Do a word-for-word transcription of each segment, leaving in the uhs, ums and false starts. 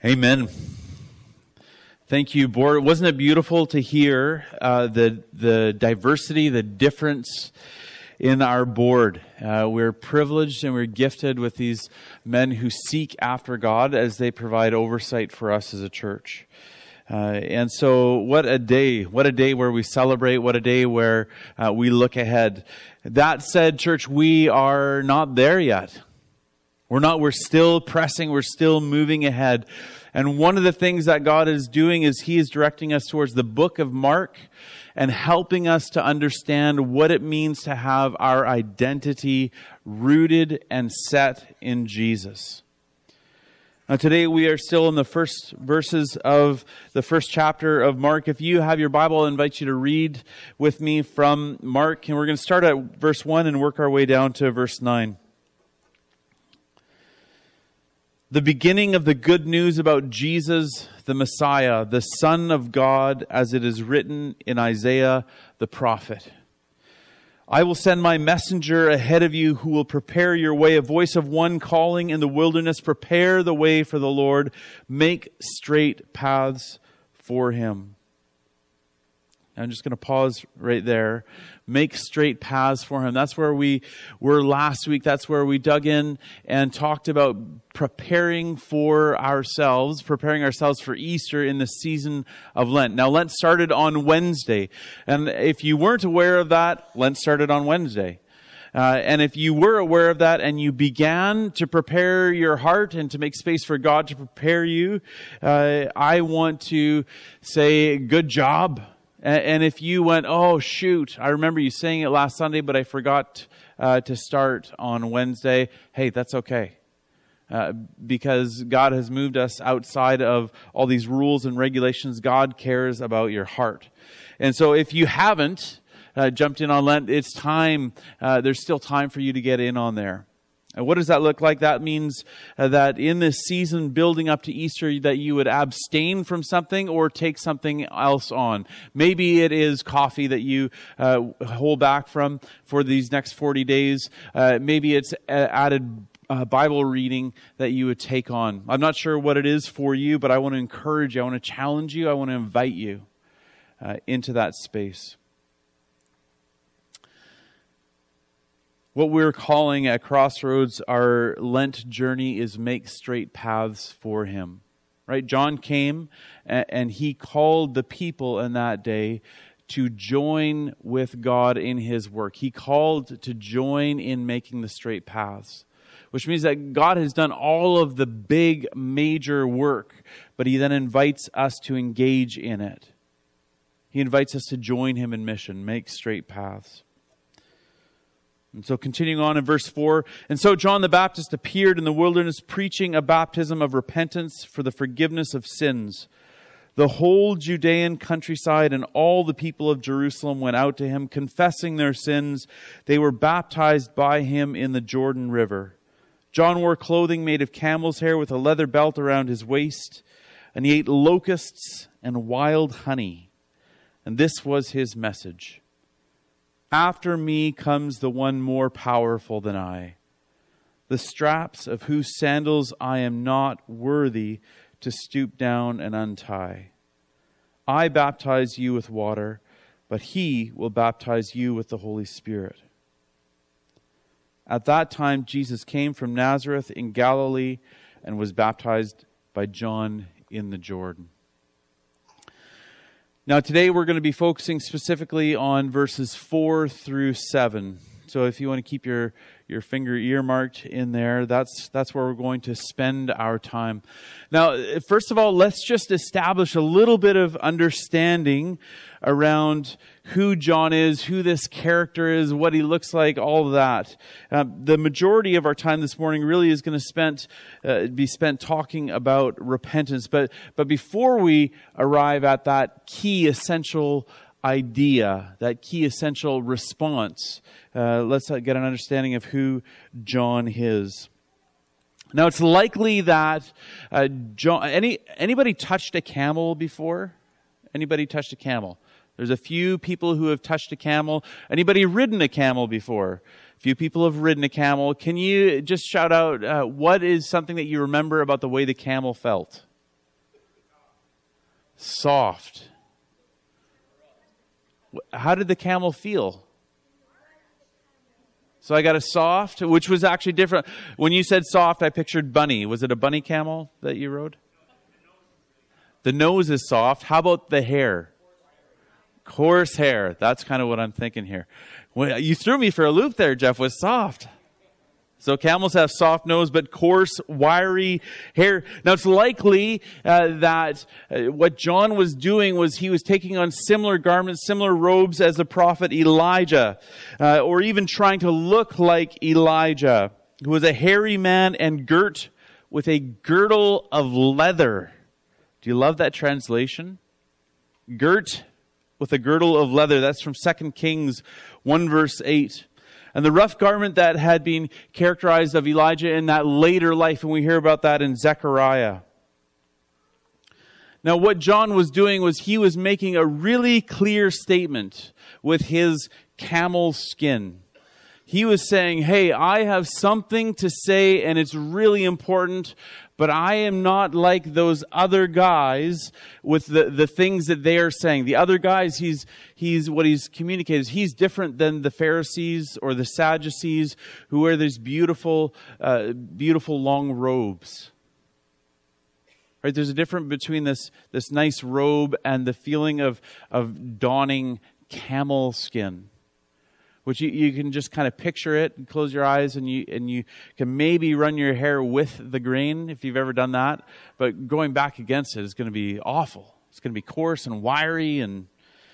Amen. Thank you, Board. Wasn't it beautiful to hear uh, the the diversity, the difference in our board? Uh, we're privileged and we're gifted with these men who seek after God as they provide oversight for us as a church. Uh, and so what a day, what a day where we celebrate, what a day where uh, we look ahead. That said, church, we are not there yet. We're not, we're still pressing, we're still moving ahead. And one of the things that God is doing is He is directing us towards the book of Mark and helping us to understand what it means to have our identity rooted and set in Jesus. Now today we are still in the first verses of the first chapter of Mark. If you have your Bible, I invite you to read with me from Mark. And we're going to start at verse one and work our way down to verse nine. The beginning of the good news about Jesus, the Messiah, the Son of God, as it is written in Isaiah the prophet. I will send my messenger ahead of you who will prepare your way, a voice of one calling in the wilderness, prepare the way for the Lord, make straight paths for Him. I'm just going to pause right there. Make straight paths for Him. That's where we were last week. That's where we dug in and talked about preparing for ourselves, preparing ourselves for Easter in the season of Lent. Now, Lent started on Wednesday. And if you weren't aware of that, Lent started on Wednesday. Uh, and if you were aware of that and you began to prepare your heart and to make space for God to prepare you, uh, I want to say good job. And if you went, oh, shoot, I remember you saying it last Sunday, but I forgot uh, to start on Wednesday. Hey, that's okay. Uh, because God has moved us outside of all these rules and regulations. God cares about your heart. And so if you haven't uh, jumped in on Lent, it's time. Uh, there's still time for you to get in on there. And what does that look like? That means uh, that in this season building up to Easter, that you would abstain from something or take something else on. Maybe it is coffee that you uh, hold back from for these next forty days. Uh, maybe it's added uh, Bible reading that you would take on. I'm not sure what it is for you, but I want to encourage you. I want to challenge you. I want to invite you uh, into that space. What we're calling at Crossroads our Lent journey is make straight paths for Him. Right? John came and he called the people in that day to join with God in His work. He called to join in making the straight paths, which means that God has done all of the big major work, but He then invites us to engage in it. He invites us to join Him in mission, make straight paths. And so continuing on in verse four, and so John the Baptist appeared in the wilderness preaching a baptism of repentance for the forgiveness of sins. The whole Judean countryside and all the people of Jerusalem went out to him, confessing their sins. They were baptized by him in the Jordan River. John wore clothing made of camel's hair with a leather belt around his waist, and he ate locusts and wild honey. And this was his message. After me comes the one more powerful than I, the straps of whose sandals I am not worthy to stoop down and untie. I baptize you with water, but He will baptize you with the Holy Spirit. At that time, Jesus came from Nazareth in Galilee and was baptized by John in the Jordan. Now today we're going to be focusing specifically on verses four through seven. So if you want to keep your, your finger earmarked in there, that's that's where we're going to spend our time. Now, first of all, let's just establish a little bit of understanding around who John is, who this character is, what he looks like, all of that. Uh, the majority of our time this morning really is going to spent, uh, be spent talking about repentance. But, but before we arrive at that key essential idea, that key essential response, uh, let's get an understanding of who John is. Now, it's likely that uh, John, any anybody touched a camel before? Anybody touched a camel? There's a few people who have touched a camel. Anybody ridden a camel before? A few people have ridden a camel. Can you just shout out uh, what is something that you remember about the way the camel felt? Soft. How did the camel feel? So I got a soft, which was actually different. When you said soft, I pictured bunny. Was it a bunny camel that you rode? The nose is soft. How about the hair? Coarse hair. That's kind of what I'm thinking here. Well, you threw me for a loop there, Jeff, with soft. So camels have soft nose, but coarse, wiry hair. Now it's likely uh, that uh, what John was doing was he was taking on similar garments, similar robes as the prophet Elijah, uh, or even trying to look like Elijah, who was a hairy man and girt with a girdle of leather. Do you love that translation? Girt with a girdle of leather. That's from Second Kings one verse eight. And the rough garment that had been characterized of Elijah in that later life, and we hear about that in Zechariah. Now what John was doing was he was making a really clear statement with his camel skin. He was saying, hey, I have something to say and it's really important, but I am not like those other guys with the, the things that they are saying. The other guys, he's, he's, what he's communicated is he's different than the Pharisees or the Sadducees who wear these beautiful, uh, beautiful long robes. Right? There's a difference between this, this nice robe and the feeling of, of donning camel skin, which you, you can just kind of picture it and close your eyes and you and you can maybe run your hair with the grain if you've ever done that. But going back against it is going to be awful. It's going to be coarse and wiry. And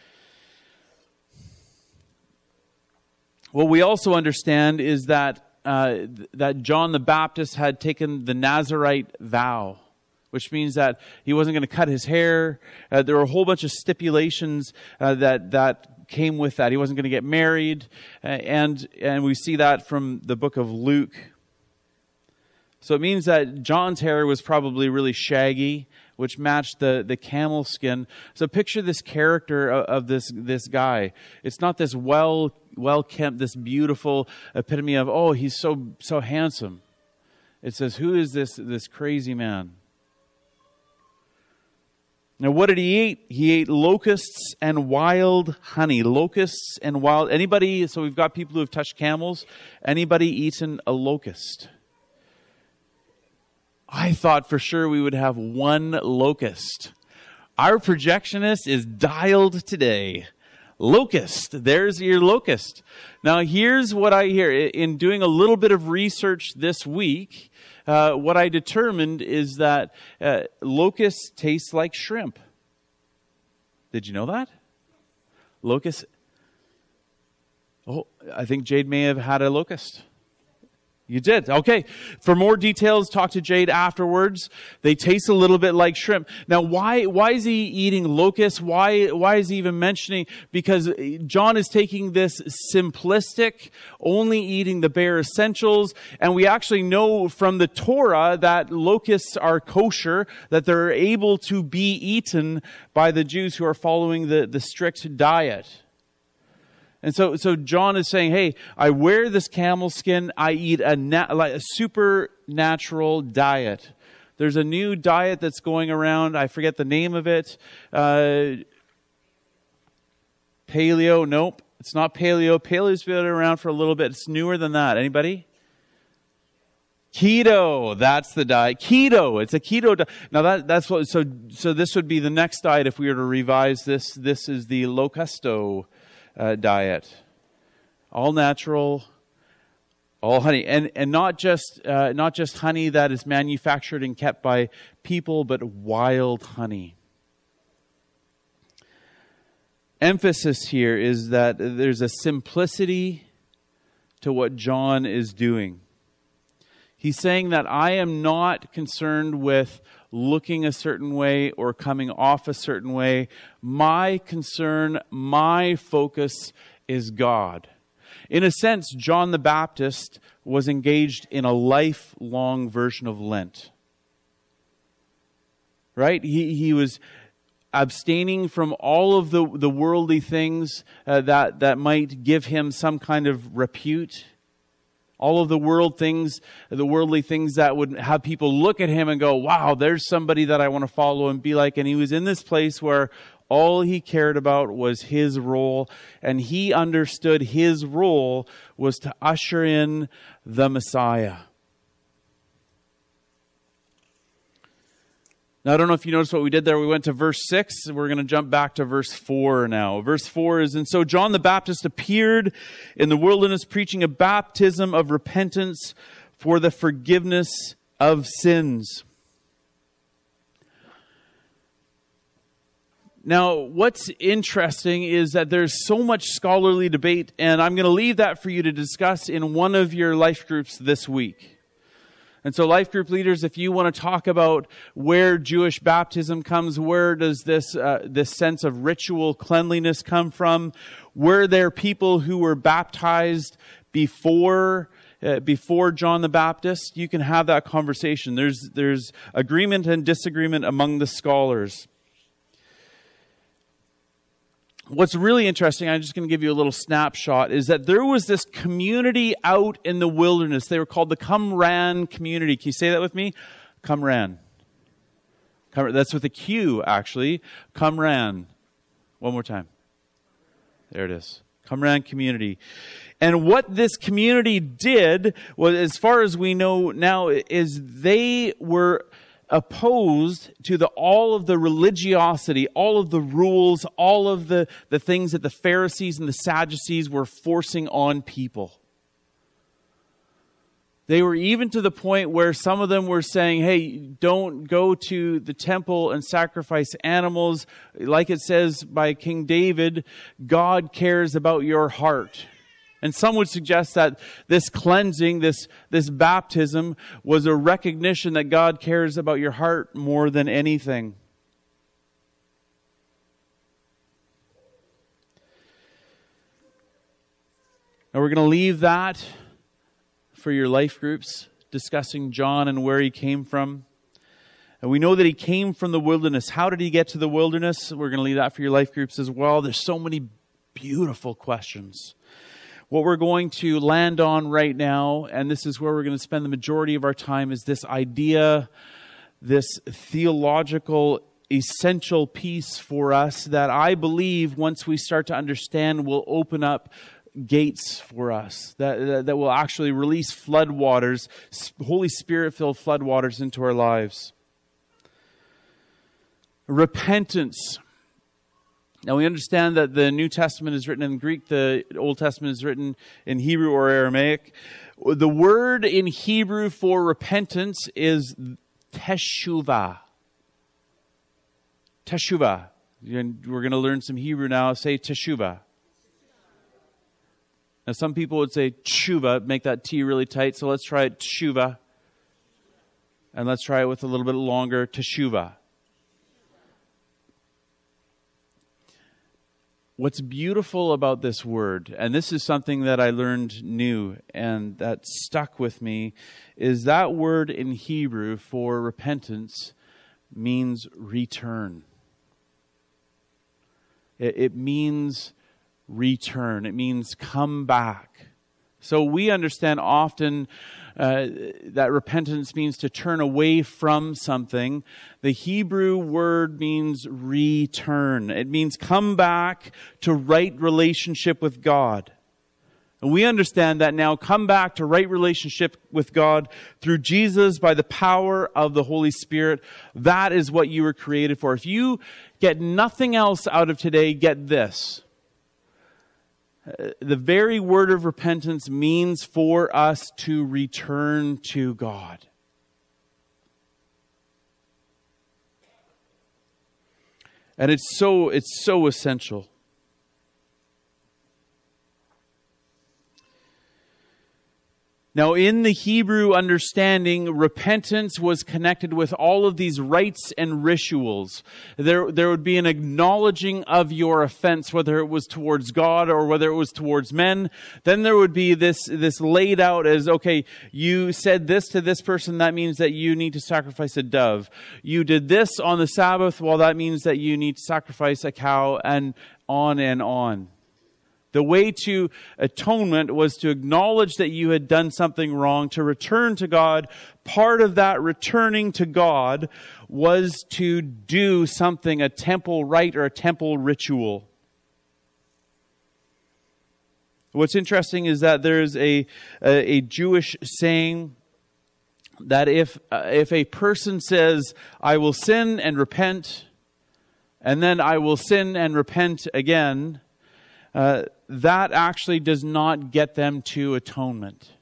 what we also understand is that uh, that John the Baptist had taken the Nazirite vow, which means that he wasn't going to cut his hair. Uh, there were a whole bunch of stipulations uh, that that came with that. He wasn't going to get married. Uh, and and we see that from the book of Luke. So it means that John's hair was probably really shaggy, which matched the, the camel skin. So picture this character of, of this this guy. It's not this well well kept, this beautiful epitome of, oh, he's so so handsome. It says, who is this this crazy man? Now, what did he eat? He ate locusts and wild honey. Locusts and wild... Anybody... So we've got people who have touched camels. Anybody eaten a locust? I thought for sure we would have one locust. Our projectionist is dialed today. Locust. There's your locust. Now, here's what I hear. In doing a little bit of research this week... Uh, what I determined is that uh, locusts taste like shrimp. Did you know that? Locusts. Oh, I think Jade may have had a locust. You did. Okay. For more details, talk to Jade afterwards. They taste a little bit like shrimp. Now, why, why is he eating locusts? Why, why is he even mentioning? Because John is taking this simplistic, only eating the bare essentials. And we actually know from the Torah that locusts are kosher, that they're able to be eaten by the Jews who are following the, the strict diet. And so, so John is saying, hey, I wear this camel skin. I eat a, na- like a supernatural diet. There's a new diet that's going around. I forget the name of it. Uh, paleo. Nope. It's not paleo. Paleo's been around for a little bit. It's newer than that. Anybody? Keto. That's the diet. Keto. It's a keto diet. Now that, that's what, so, so this would be the next diet if we were to revise this. This is the Locusto Uh, diet, all natural, all honey, and and not just uh, not just honey that is manufactured and kept by people, but wild honey. Emphasis here is that there's a simplicity to what John is doing. He's saying that I am not concerned with looking a certain way or coming off a certain way. My concern, my focus is God. In a sense, John the Baptist was engaged in a lifelong version of Lent. Right? He, he was abstaining from all of the, the worldly things uh, that, that might give him some kind of repute. All of the world things, the worldly things that would have people look at him and go, wow, there's somebody that I want to follow and be like. And he was in this place where all he cared about was his role, and he understood his role was to usher in the Messiah. Now, I don't know if you noticed what we did there. We went to verse six. We're going to jump back to verse four now. Verse four is, and so John the Baptist appeared in the wilderness preaching a baptism of repentance for the forgiveness of sins. Now, what's interesting is that there's so much scholarly debate, and I'm going to leave that for you to discuss in one of your life groups this week. And so life group leaders, if you want to talk about where Jewish baptism comes, where does this uh, this sense of ritual cleanliness come from? Were there people who were baptized before uh, before John the Baptist? You can have that conversation. There's there's agreement and disagreement among the scholars. What's really interesting, I'm just going to give you a little snapshot, is that there was this community out in the wilderness. They were called the Qumran community. Can you say that with me? Qumran. That's with a Q, actually. Qumran. One more time. There it is. Qumran community. And what this community did, was, as far as we know now, is they were opposed to the all of the religiosity, all of the rules, all of the, the things that the Pharisees and the Sadducees were forcing on people. They were even to the point where some of them were saying, hey, don't go to the temple and sacrifice animals. Like it says by King David, God cares about your heart. And some would suggest that this cleansing, this, this baptism, was a recognition that God cares about your heart more than anything. Now we're going to leave that for your life groups, discussing John and where he came from. And we know that he came from the wilderness. How did he get to the wilderness? We're going to leave that for your life groups as well. There's so many beautiful questions. What we're going to land on right now, and this is where we're going to spend the majority of our time, is this idea, this theological essential piece for us that I believe once we start to understand will open up gates for us, that, that, that will actually release floodwaters, Holy Spirit-filled floodwaters into our lives. Repentance. Now we understand that the New Testament is written in Greek, the Old Testament is written in Hebrew or Aramaic. The word in Hebrew for repentance is teshuvah. Teshuvah. We're going to learn some Hebrew now. Say teshuvah. Now some people would say tshuva, make that T really tight. So let's try it, teshuvah. And let's try it with a little bit longer, teshuvah. What's beautiful about this word, and this is something that I learned new and that stuck with me, is that word in Hebrew for repentance means return. It, it means return. It means come back. So we understand often uh, that repentance means to turn away from something. The Hebrew word means return. It means come back to right relationship with God. And we understand that now, come back to right relationship with God through Jesus by the power of the Holy Spirit. That is what you were created for. If you get nothing else out of today, get this. The very word of repentance means for us to return to God. And it's so, it's so essential. Now, in the Hebrew understanding, repentance was connected with all of these rites and rituals. There, there would be an acknowledging of your offense, whether it was towards God or whether it was towards men. Then there would be this, this laid out as, okay, you said this to this person, that means that you need to sacrifice a dove. You did this on the Sabbath, well, that means that you need to sacrifice a cow, and on and on. The way to atonement was to acknowledge that you had done something wrong, to return to God. Part of that returning to God was to do something, a temple rite or a temple ritual. What's interesting is that there's a, a, a Jewish saying that if, uh, if a person says, I will sin and repent, and then I will sin and repent again, uh, that actually does not get them to atonement.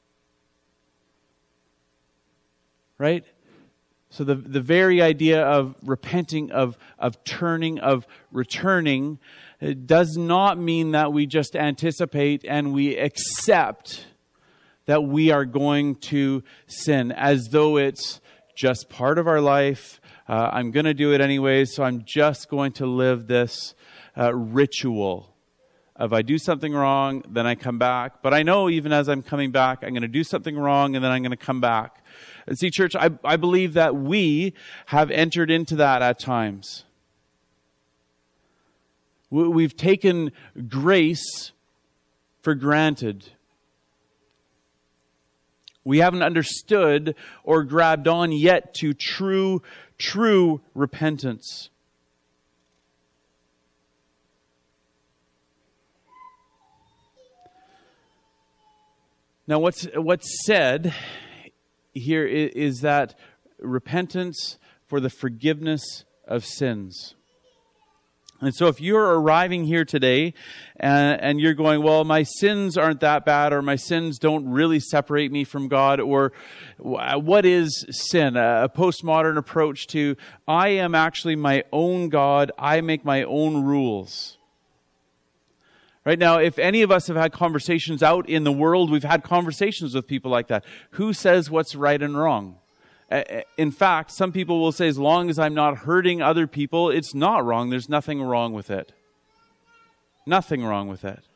Right? So the, the very idea of repenting, of, of turning, of returning, it does not mean that we just anticipate and we accept that we are going to sin as though it's just part of our life. Uh, I'm going to do it anyways, so I'm just going to live this uh, ritual. If I do something wrong, then I come back. But I know even as I'm coming back, I'm going to do something wrong and then I'm going to come back. And see, church, I, I believe that we have entered into that at times. We've taken grace for granted. We haven't understood or grabbed on yet to true, true repentance. Now, what's what's said here is, is that repentance for the forgiveness of sins. And so if you're arriving here today and, and you're going, well, my sins aren't that bad, or my sins don't really separate me from God, or what is sin? A postmodern approach to, I am actually my own God. I make my own rules. Right now, if any of us have had conversations out in the world, we've had conversations with people like that. Who says what's right and wrong? In fact, some people will say, as long as I'm not hurting other people, it's not wrong. There's nothing wrong with it. Nothing wrong with it.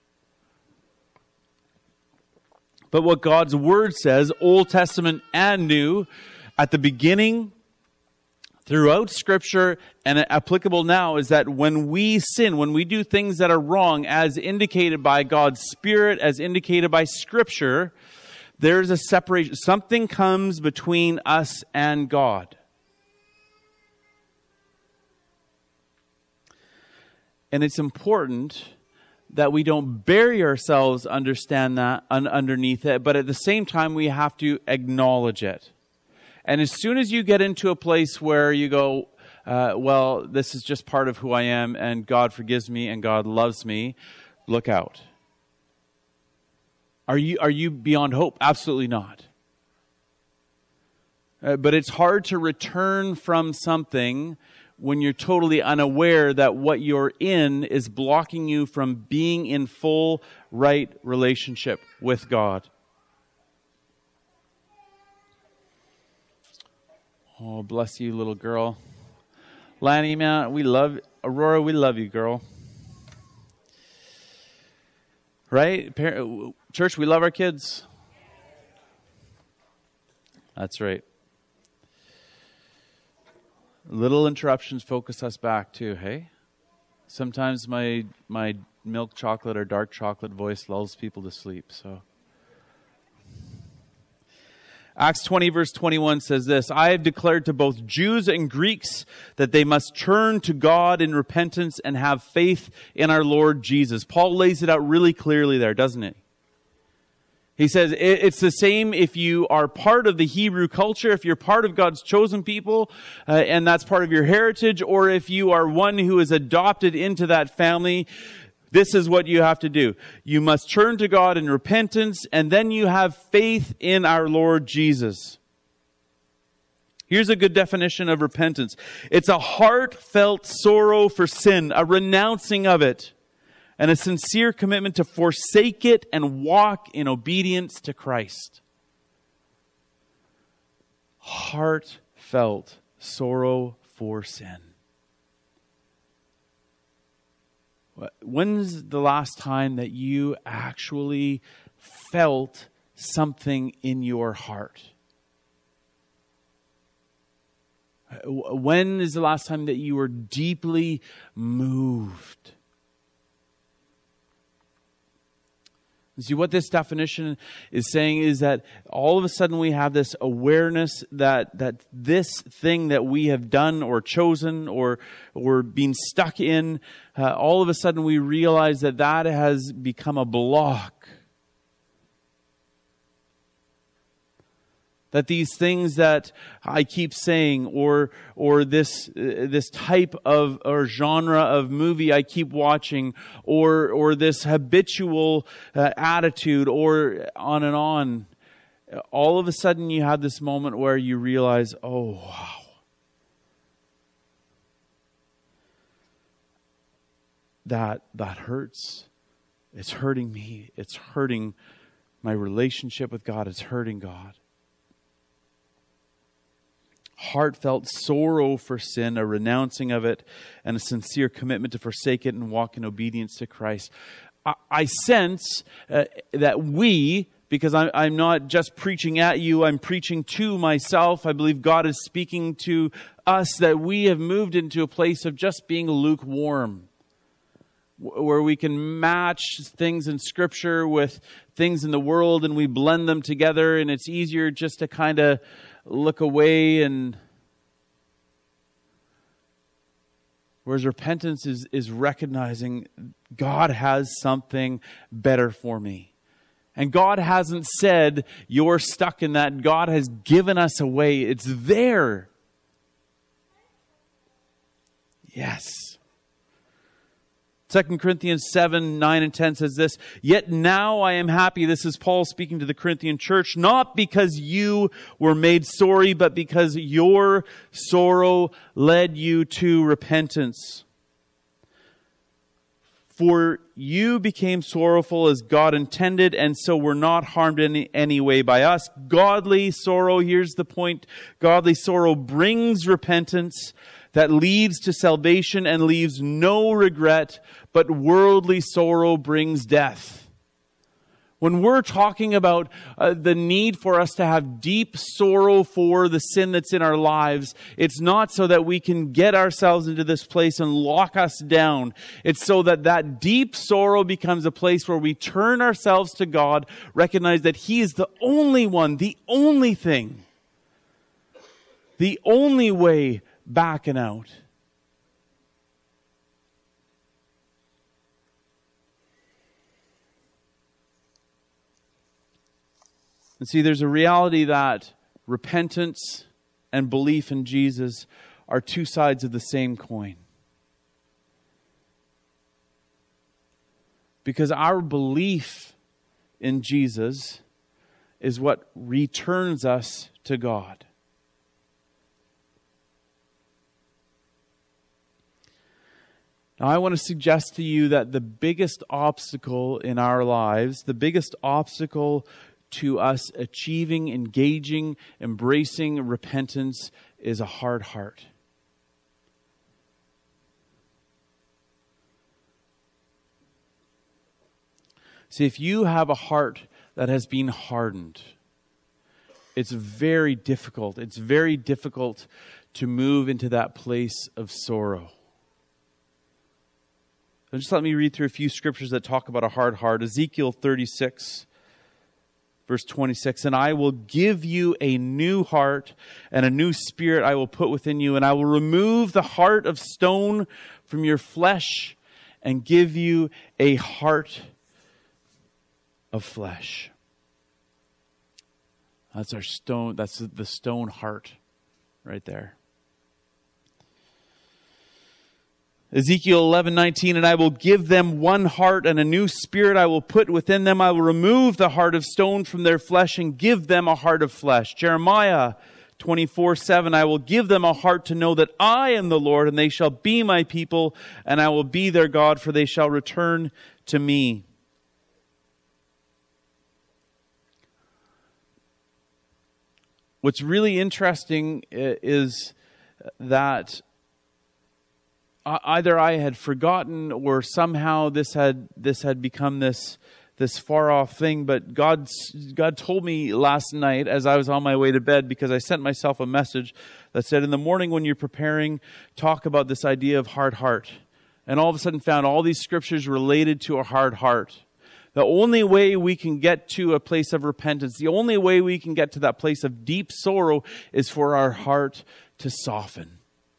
But what God's Word says, Old Testament and New, at the beginning, throughout Scripture, and applicable now, is that when we sin, when we do things that are wrong, as indicated by God's Spirit, as indicated by Scripture, there's a separation. Something comes between us and God. And it's important that we don't bury ourselves understand that un- underneath it, but at the same time we have to acknowledge it. And as soon as you get into a place where you go, uh, well, this is just part of who I am, and God forgives me and God loves me, look out. Are you are you beyond hope? Absolutely not. Uh, but it's hard to return from something when you're totally unaware that what you're in is blocking you from being in full, right relationship with God. Oh, bless you, little girl. Lanny, man, we love, Aurora, we love you, girl. Right? Church, we love our kids. That's right. Little interruptions focus us back too, hey? Sometimes my my milk chocolate or dark chocolate voice lulls people to sleep, so. Acts twenty verse twenty-one says this, I have declared to both Jews and Greeks that they must turn to God in repentance and have faith in our Lord Jesus. Paul lays it out really clearly there, doesn't it? He says it's the same if you are part of the Hebrew culture, if you're part of God's chosen people, uh, and that's part of your heritage, or if you are one who is adopted into that family. This is what you have to do. You must turn to God in repentance, and then you have faith in our Lord Jesus. Here's a good definition of repentance. It's a heartfelt sorrow for sin, a renouncing of it, and a sincere commitment to forsake it and walk in obedience to Christ. Heartfelt sorrow for sin. When's the last time that you actually felt something in your heart? When is the last time that you were deeply moved? You see, what this definition is saying is that all of a sudden we have this awareness that that this thing that we have done or chosen or or been stuck in, uh, all of a sudden we realize that that has become a block. That these things that I keep saying, or or this uh, this type of or genre of movie I keep watching, or or this habitual uh, attitude, or on and on, all of a sudden you have this moment where you realize, oh wow, that that hurts. It's hurting me. It's hurting my relationship with God. It's hurting God. Heartfelt sorrow for sin, a renouncing of it, and a sincere commitment to forsake it and walk in obedience to Christ. I, I sense uh, that we, because I'm, I'm not just preaching at you, I'm preaching to myself. I believe God is speaking to us that we have moved into a place of just being lukewarm, where we can match things in Scripture with things in the world and we blend them together, and it's easier just to kind of look away. And whereas repentance is, is recognizing God has something better for me. And God hasn't said you're stuck in that. God has given us a way. It's there. Yes. Second Corinthians seven, nine and ten says this, "Yet now I am happy," this is Paul speaking to the Corinthian church, "not because you were made sorry, but because your sorrow led you to repentance. For you became sorrowful as God intended, and so were not harmed in any, any way by us. Godly sorrow," here's the point, "godly sorrow brings repentance that leads to salvation and leaves no regret, but worldly sorrow brings death." When we're talking about uh, the need for us to have deep sorrow for the sin that's in our lives, it's not so that we can get ourselves into this place and lock us down. It's so that that deep sorrow becomes a place where we turn ourselves to God, recognize that He is the only one, the only thing, the only way back and out. And see, there's a reality that repentance and belief in Jesus are two sides of the same coin. Because our belief in Jesus is what returns us to God. Now, I want to suggest to you that the biggest obstacle in our lives, the biggest obstacle to us achieving, engaging, embracing repentance is a hard heart. See, if you have a heart that has been hardened, it's very difficult. It's very difficult to move into that place of sorrow. So just let me read through a few scriptures that talk about a hard heart. Ezekiel thirty-six, verse twenty-six, "And I will give you a new heart, and a new spirit I will put within you, and I will remove the heart of stone from your flesh, and give you a heart of flesh." That's our stone, that's the stone heart right there. Ezekiel eleven nineteen, "And I will give them one heart, and a new spirit I will put within them. I will remove the heart of stone from their flesh and give them a heart of flesh." Jeremiah twenty-four seven, "I will give them a heart to know that I am the Lord, and they shall be my people, and I will be their God, for they shall return to me." What's really interesting is that either I had forgotten, or somehow this had this had become this this far off thing. But God God told me last night as I was on my way to bed, because I sent myself a message that said, in the morning when you're preparing, talk about this idea of hard heart. And all of a sudden found all these scriptures related to a hard heart. The only way we can get to a place of repentance, the only way we can get to that place of deep sorrow is for our heart to soften.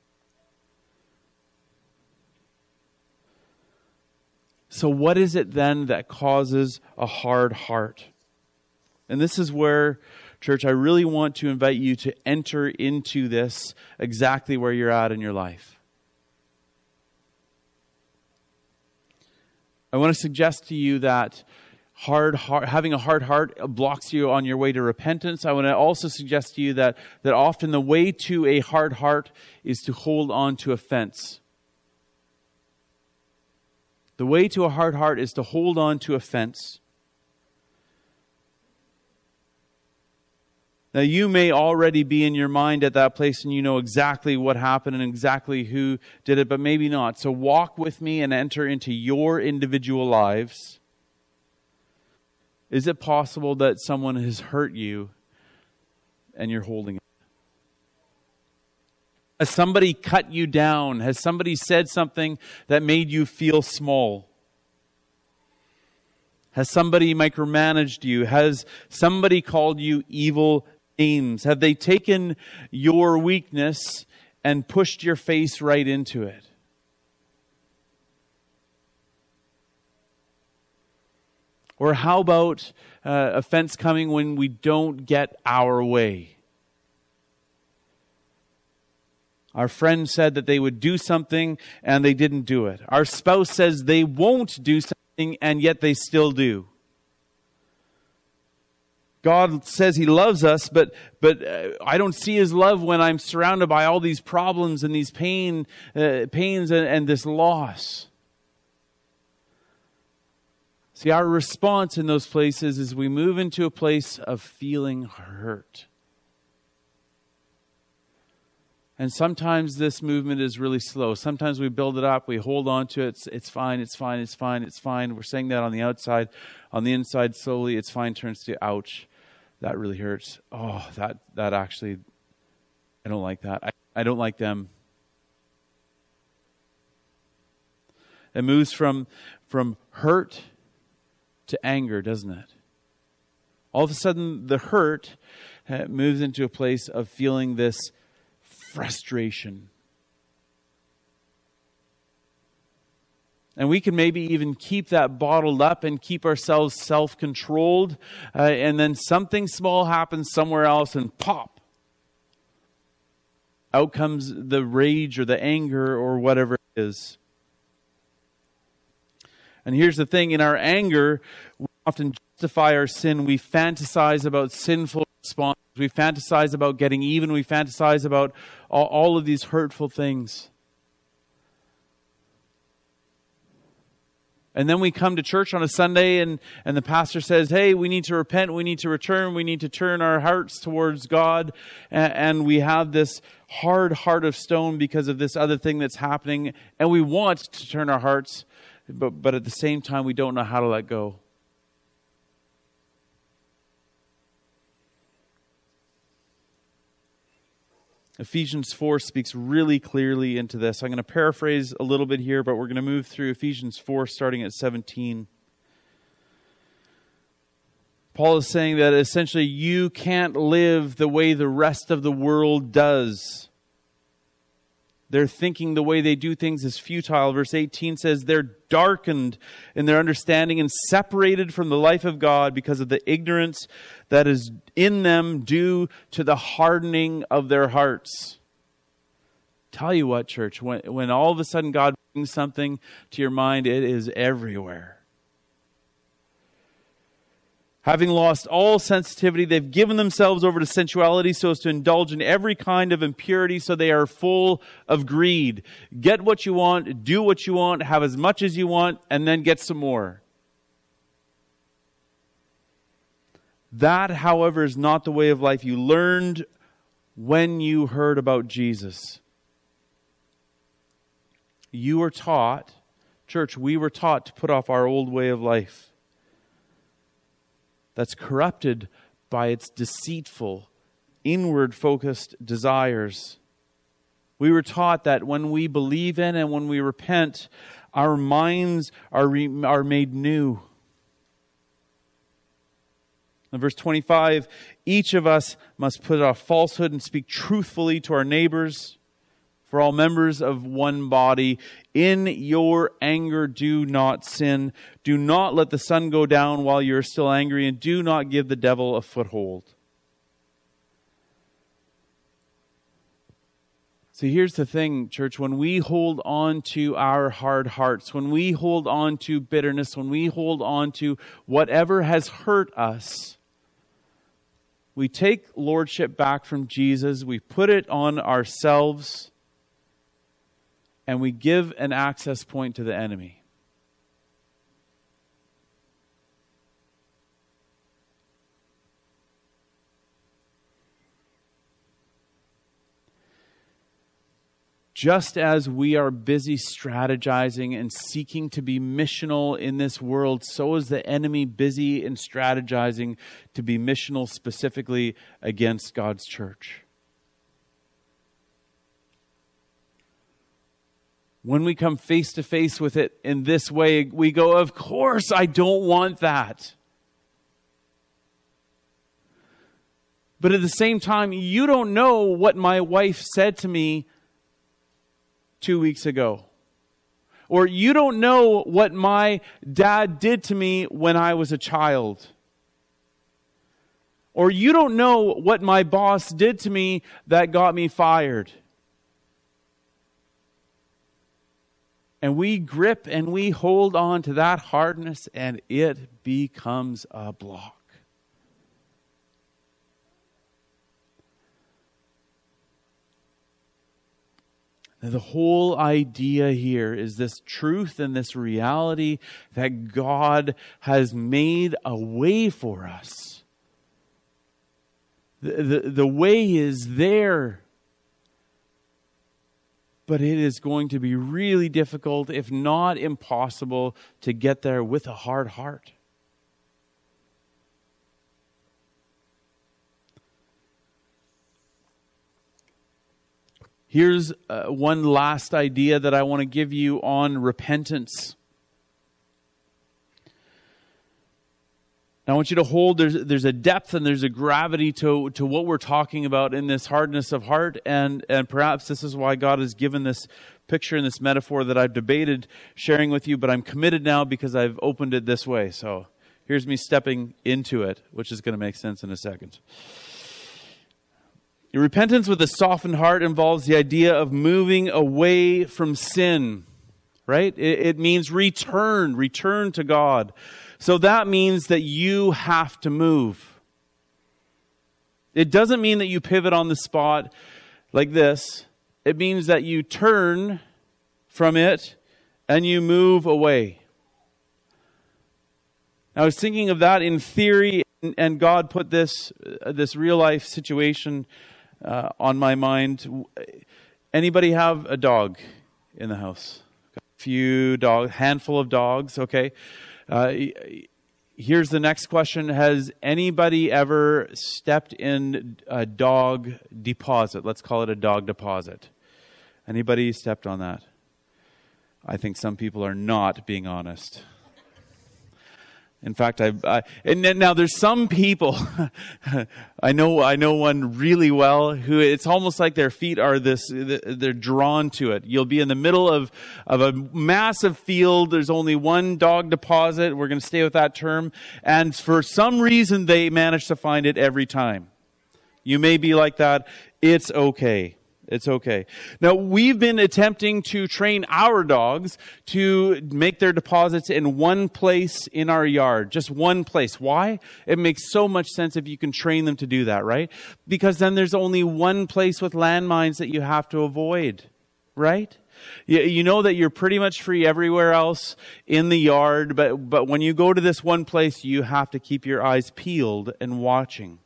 So what is it then that causes a hard heart? And this is where, church, I really want to invite you to enter into this exactly where you're at in your life. I want to suggest to you that hard heart, having a hard heart blocks you on your way to repentance. I want to also suggest to you that, that often the way to a hard heart is to hold on to offense. The way to a hard heart is to hold on to offense. Now, you may already be in your mind at that place and you know exactly what happened and exactly who did it, but maybe not. So walk with me and enter into your individual lives. Is it possible that someone has hurt you and you're holding it? Has somebody cut you down? Has somebody said something that made you feel small? Has somebody micromanaged you? Has somebody called you evil names? Have they taken your weakness and pushed your face right into it? Or how about uh, offense coming when we don't get our way? Our friend said that they would do something and they didn't do it. Our spouse says they won't do something and yet they still do. God says He loves us, but but uh, I don't see His love when I'm surrounded by all these problems and these pain, uh, pains and, and this loss. See, our response in those places is we move into a place of feeling hurt. And sometimes this movement is really slow. Sometimes we build it up, we hold on to it. It's, it's fine, it's fine, it's fine, it's fine. We're saying that on the outside. On the inside, slowly, it's fine turns to ouch. That really hurts. Oh, that that actually, I don't like that. I, I don't like them. It moves from, from hurt to anger, doesn't it? All of a sudden, the hurt uh, moves into a place of feeling this frustration. And we can maybe even keep that bottled up and keep ourselves self-controlled. Uh, and then something small happens somewhere else and pop. Out comes the rage or the anger or whatever it is. And here's the thing. In our anger, we often justify our sin. We fantasize about sinful responses. We fantasize about getting even. We fantasize about all, all of these hurtful things. And then we come to church on a Sunday and, and the pastor says, hey, we need to repent, we need to return, we need to turn our hearts towards God. And, and we have this hard heart of stone because of this other thing that's happening. And we want to turn our hearts, but, but at the same time, we don't know how to let go. Ephesians four speaks really clearly into this. I'm going to paraphrase a little bit here, but we're going to move through Ephesians four starting at seventeen. Paul is saying that essentially you can't live the way the rest of the world does. Their thinking, the way they do things is futile. Verse eighteen says they're darkened in their understanding and separated from the life of God because of the ignorance that is in them due to the hardening of their hearts. Tell you what, church, when, when all of a sudden God brings something to your mind, it is everywhere. Having lost all sensitivity, they've given themselves over to sensuality so as to indulge in every kind of impurity, so they are full of greed. Get what you want, do what you want, have as much as you want, and then get some more. That, however, is not the way of life you learned when you heard about Jesus. You were taught, church, we were taught to put off our old way of life. That's corrupted by its deceitful, inward-focused desires. We were taught that when we believe in and when we repent, our minds are re- are made new. In verse twenty-five, each of us must put off falsehood and speak truthfully to our neighbors. For all members of one body, in your anger do not sin. Do not let the sun go down while you are still angry, and do not give the devil a foothold. See, here's the thing, church. When we hold on to our hard hearts, when we hold on to bitterness, when we hold on to whatever has hurt us, we take lordship back from Jesus, we put it on ourselves, and we give an access point to the enemy. Just as we are busy strategizing and seeking to be missional in this world, so is the enemy busy in strategizing to be missional specifically against God's church. When we come face to face with it in this way, we go, of course, I don't want that. But at the same time, you don't know what my wife said to me two weeks ago. Or you don't know what my dad did to me when I was a child. Or you don't know what my boss did to me that got me fired. And we grip and we hold on to that hardness, and it becomes a block. The whole idea here is this truth and this reality that God has made a way for us. The, the, the way is there. But it is going to be really difficult, if not impossible, to get there with a hard heart. Here's uh, one last idea that I want to give you on repentance. Now, I want you to hold, there's, there's a depth and there's a gravity to, to what we're talking about in this hardness of heart. And, and perhaps this is why God has given this picture and this metaphor that I've debated sharing with you. But I'm committed now because I've opened it this way. So here's me stepping into it, which is going to make sense in a second. Repentance with a softened heart involves the idea of moving away from sin, right? It, it means return, return to God. So that means that you have to move. It doesn't mean that you pivot on the spot like this. It means that you turn from it and you move away. I was thinking of that in theory, and God put this, uh, this real life situation Uh, on my mind. Anybody have a dog in the house? A few dog, handful of dogs. Okay. Uh, here's the next question: has anybody ever stepped in a dog deposit? Let's call it a dog deposit. Anybody stepped on that? I think some people are not being honest. In fact, I, I and now there's some people, I know I know one really well, who it's almost like their feet are this, they're drawn to it. You'll be in the middle of, of a massive field. There's only one dog deposit. We're going to stay with that term. And for some reason, they manage to find it every time. You may be like that. It's okay. It's okay. Now, we've been attempting to train our dogs to make their deposits in one place in our yard. Just one place. Why? It makes so much sense if you can train them to do that, right? Because then there's only one place with landmines that you have to avoid, right? You, you know that you're pretty much free everywhere else in the yard, but, but when you go to this one place, you have to keep your eyes peeled and watching.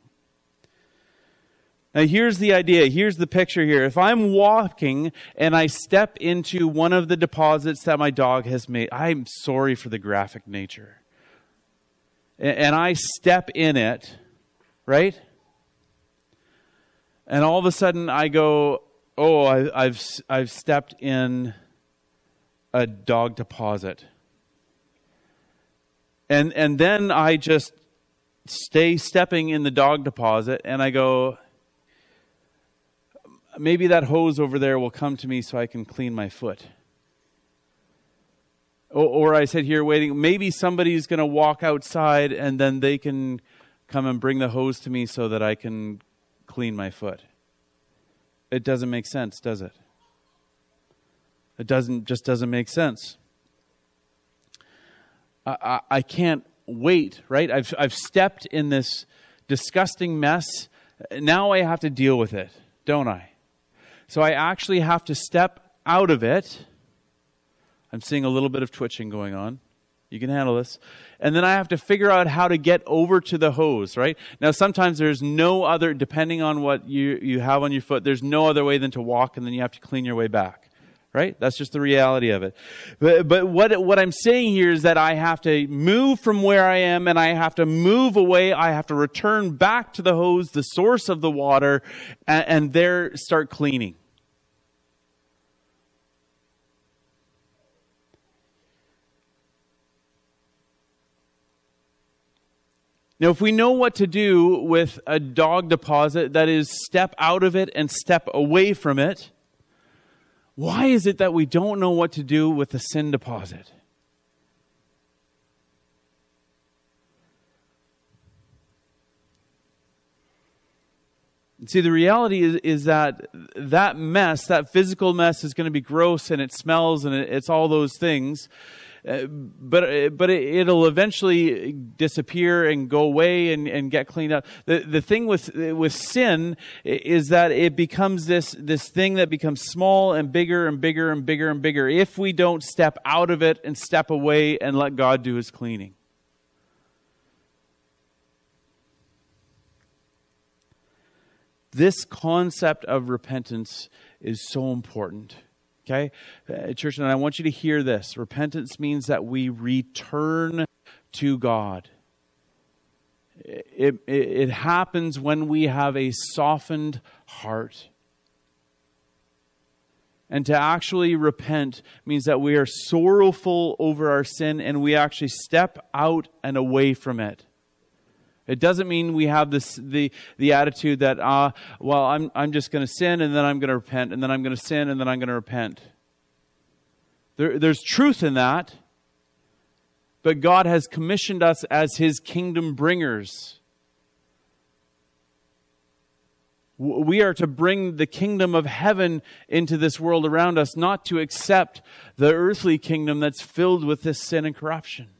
Now, here's the idea. Here's the picture here. If I'm walking and I step into one of the deposits that my dog has made, I'm sorry for the graphic nature. And I step in it, right? And all of a sudden I go, oh, I, I've I've stepped in a dog deposit. And and then I just stay stepping in the dog deposit, and I go, maybe that hose over there will come to me so I can clean my foot. Or, or I sit here waiting, maybe somebody's going to walk outside and then they can come and bring the hose to me so that I can clean my foot. It doesn't make sense, does it? It doesn't just doesn't make sense. I, I, I can't wait, right? I've I've stepped in this disgusting mess. Now I have to deal with it, don't I? So I actually have to step out of it. I'm seeing a little bit of twitching going on. You can handle this. And then I have to figure out how to get over to the hose, right? Now, sometimes there's no other, depending on what you, you have on your foot, there's no other way than to walk, and then you have to clean your way back, right? That's just the reality of it. But, but what, what I'm saying here is that I have to move from where I am, and I have to move away. I have to return back to the hose, the source of the water, and, and there start cleaning. Now, if we know what to do with a dog deposit, that is, step out of it and step away from it, why is it that we don't know what to do with a sin deposit? See, the reality is, is that that mess, that physical mess, is going to be gross, and it smells, and it, it's all those things. Uh, but but it, it'll eventually disappear and go away and, and get cleaned up. The the thing with with sin is that it becomes this this thing that becomes small and bigger and bigger and bigger and bigger if we don't step out of it and step away and let God do His cleaning. This concept of repentance is so important. Okay, uh, church, and I want you to hear this. Repentance means that we return to God. It, it, it happens when we have a softened heart. And to actually repent means that we are sorrowful over our sin and we actually step out and away from it. It doesn't mean we have this the the attitude that ah uh, well I'm I'm just going to sin and then I'm going to repent and then I'm going to sin and then I'm going to repent. There, there's truth in that, but God has commissioned us as His kingdom bringers. We are to bring the kingdom of heaven into this world around us, not to accept the earthly kingdom that's filled with this sin and corruption.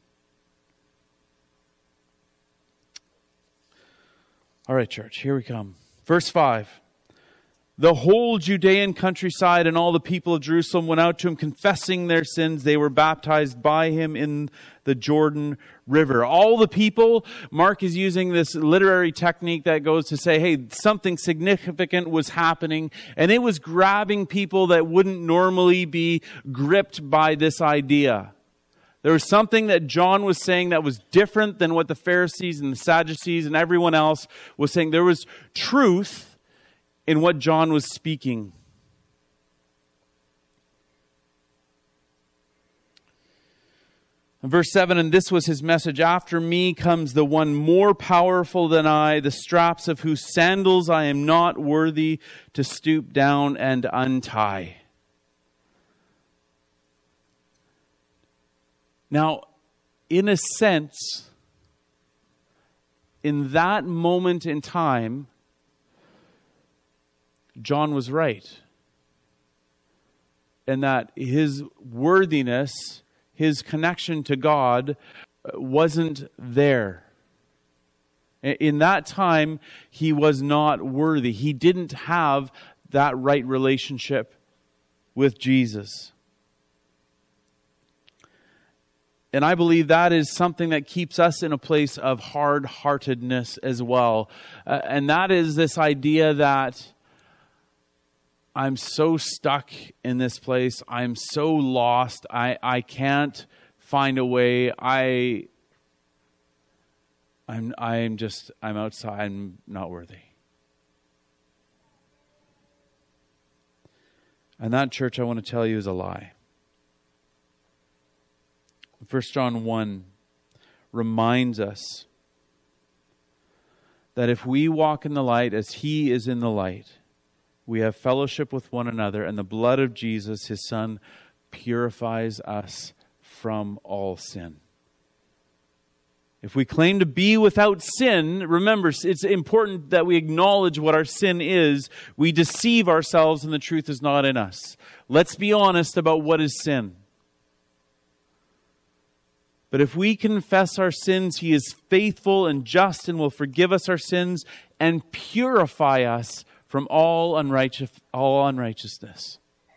All right, church, here we come. Verse five. The whole Judean countryside and all the people of Jerusalem went out to Him, confessing their sins. They were baptized by Him in the Jordan River. All the people, Mark is using this literary technique that goes to say, hey, something significant was happening, and it was grabbing people that wouldn't normally be gripped by this idea. There was something that John was saying that was different than what the Pharisees and the Sadducees and everyone else was saying. There was truth in what John was speaking. In verse seven, and this was his message, after me comes the one more powerful than I, the straps of whose sandals I am not worthy to stoop down and untie. Now, in a sense, in that moment in time, John was right. And that his worthiness, his connection to God wasn't there. In that time, he was not worthy. He didn't have that right relationship with Jesus. And I believe that is something that keeps us in a place of hard-heartedness as well. Uh, and that is this idea that I'm so stuck in this place. I'm so lost. I, I can't find a way. I, I'm, I'm just, I'm outside. I'm not worthy. And that, church, I want to tell you, is a lie. First John one reminds us that if we walk in the light as He is in the light, we have fellowship with one another, and the blood of Jesus, His Son, purifies us from all sin. If we claim to be without sin, remember, it's important that we acknowledge what our sin is. We deceive ourselves and the truth is not in us. Let's be honest about what is sin. But if we confess our sins, He is faithful and just and will forgive us our sins and purify us from all unrighteous, all unrighteousness.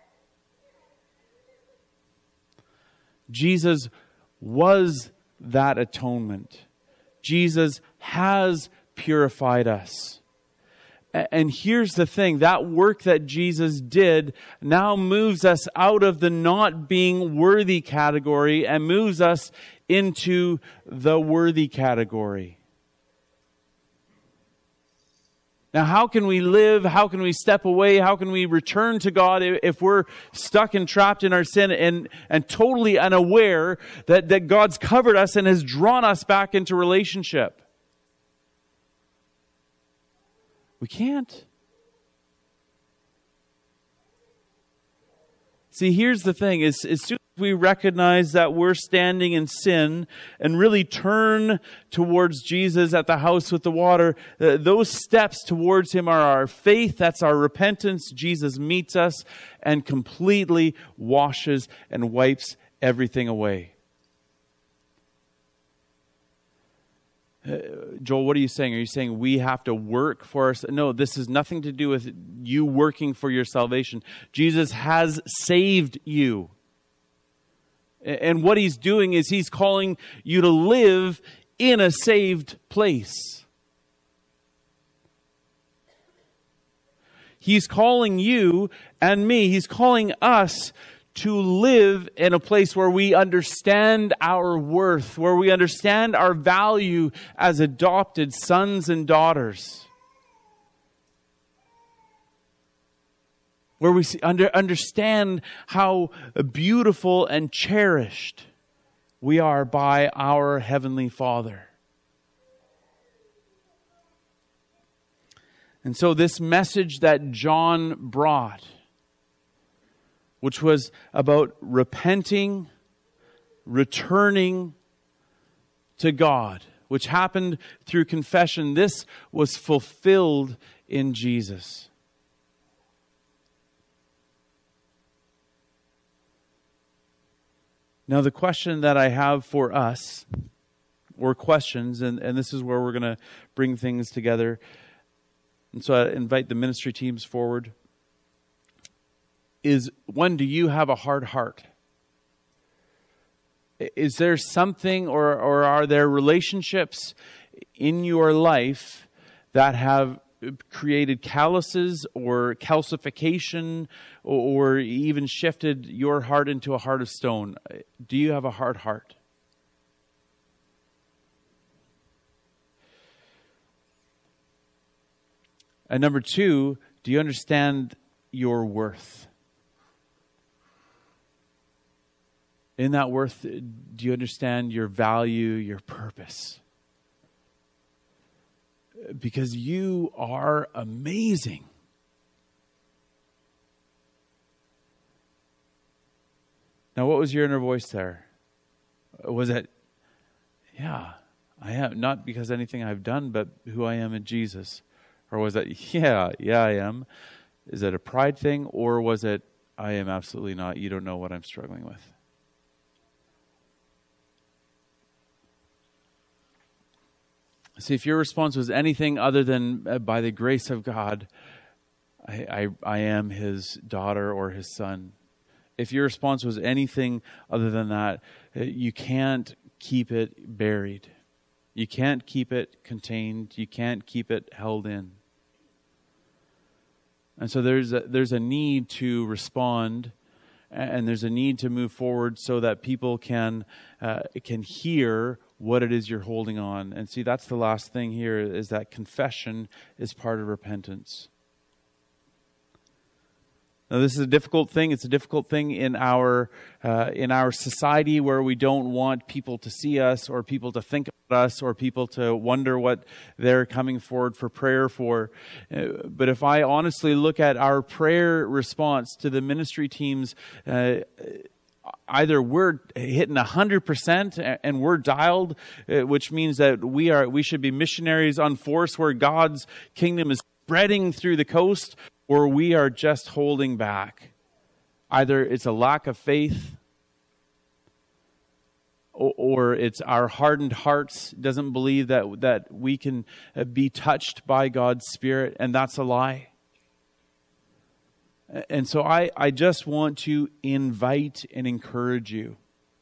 Jesus was that atonement. Jesus has purified us. And here's the thing, that work that Jesus did now moves us out of the not being worthy category and moves us into the worthy category. Now, how can we live? How can we step away? How can we return to God if we're stuck and trapped in our sin and, and totally unaware that, that God's covered us and has drawn us back into relationship? We can't. See, here's the thing. As, as soon as we recognize that we're standing in sin and really turn towards Jesus at the house with the water, uh, those steps towards Him are our faith. That's our repentance. Jesus meets us and completely washes and wipes everything away. Uh, Joel, what are you saying? Are you saying we have to work for us? No, this has nothing to do with you working for your salvation. Jesus has saved you. And what He's doing is He's calling you to live in a saved place. He's calling you and me, He's calling us to live in a place where we understand our worth, where we understand our value as adopted sons and daughters. Where we under, understand how beautiful and cherished we are by our Heavenly Father. And so this message that John brought, which was about repenting, returning to God, which happened through confession, this was fulfilled in Jesus. Now, the question that I have for us, or questions, and, and this is where we're going to bring things together. And so I invite the ministry teams forward. Is, one, do you have a hard heart? Is there something or, or are there relationships in your life that have created calluses or calcification or, or even shifted your heart into a heart of stone? Do you have a hard heart? And number two, do you understand your worth? In that worth, do you understand your value, your purpose? Because you are amazing. Now, what was your inner voice there? Was it, yeah, I am, not because anything I've done, but who I am in Jesus? Or was it, yeah, yeah, I am? Is it a pride thing? Or was it, I am absolutely not, you don't know what I'm struggling with? See, if your response was anything other than uh, by the grace of God, I, I, I am His daughter or His son. If your response was anything other than that, uh, you can't keep it buried. You can't keep it contained. You can't keep it held in. And so there's a, there's a need to respond, and there's a need to move forward so that people can uh, can hear what it is you're holding on. And see, that's the last thing here, is that confession is part of repentance. Now, this is a difficult thing. It's a difficult thing in our uh, in our society where we don't want people to see us or people to think about us or people to wonder what they're coming forward for prayer for. Uh, but if I honestly look at our prayer response to the ministry teams, uh, either we're hitting one hundred percent and we're dialed, which means that we are we should be missionaries on force where God's kingdom is spreading through the coast, or we are just holding back. Either it's a lack of faith, or, or it's our hardened hearts doesn't believe that that we can be touched by God's Spirit, and that's a lie. And so I, I just want to invite and encourage you.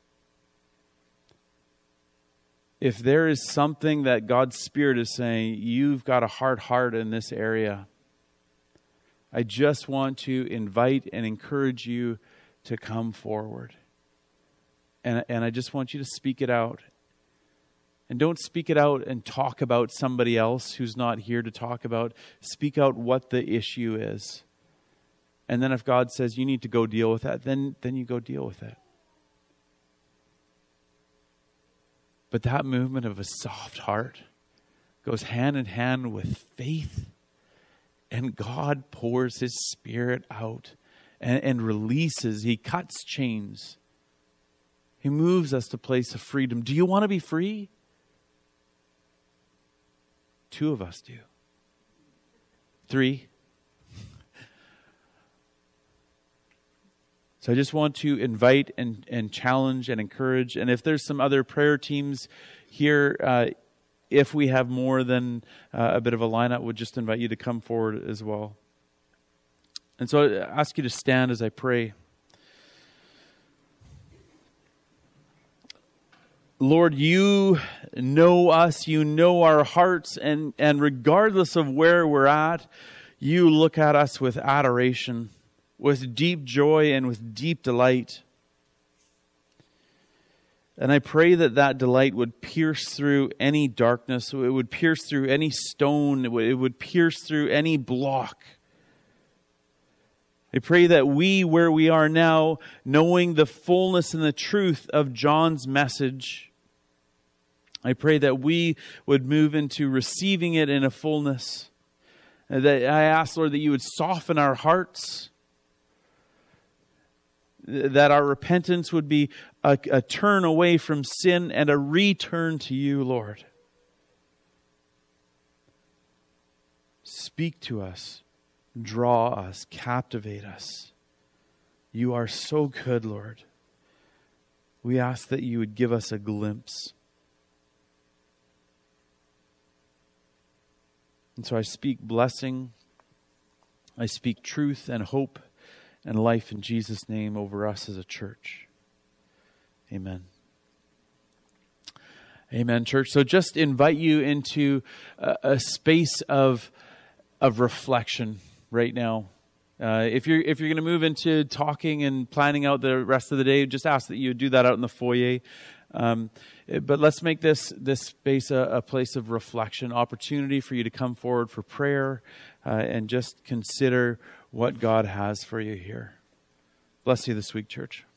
If there is something that God's Spirit is saying, you've got a hard heart in this area, I just want to invite and encourage you to come forward. And, and I just want you to speak it out. And don't speak it out and talk about somebody else who's not here to talk about. Speak out what the issue is. And then if God says you need to go deal with that, then, then you go deal with it. But that movement of a soft heart goes hand in hand with faith. And God pours His Spirit out and, and releases. He cuts chains. He moves us to a place of freedom. Do you want to be free? Two of us do. Three. So I just want to invite and, and challenge and encourage. And if there's some other prayer teams here, uh, if we have more than uh, a bit of a lineup, we'll just invite you to come forward as well. And so I ask you to stand as I pray. Lord, you know us, you know our hearts, and, and regardless of where we're at, you look at us with adoration, with deep joy and with deep delight. And I pray that that delight would pierce through any darkness. It would pierce through any stone. It would, it would pierce through any block. I pray that we, where we are now, knowing the fullness and the truth of John's message, I pray that we would move into receiving it in a fullness. That I ask, Lord, that you would soften our hearts, that our repentance would be a, a turn away from sin and a return to you, Lord. Speak to us, draw us, captivate us. You are so good, Lord. We ask that you would give us a glimpse. And so I speak blessing, I speak truth and hope and life in Jesus' name over us as a church. Amen. Amen, church. So just invite you into a, a space of of reflection right now. Uh, if you're if you're going to move into talking and planning out the rest of the day, just ask that you do that out in the foyer. Um, but let's make this this space a, a place of reflection, opportunity for you to come forward for prayer uh, and just consider what God has for you here. Bless you this week, church.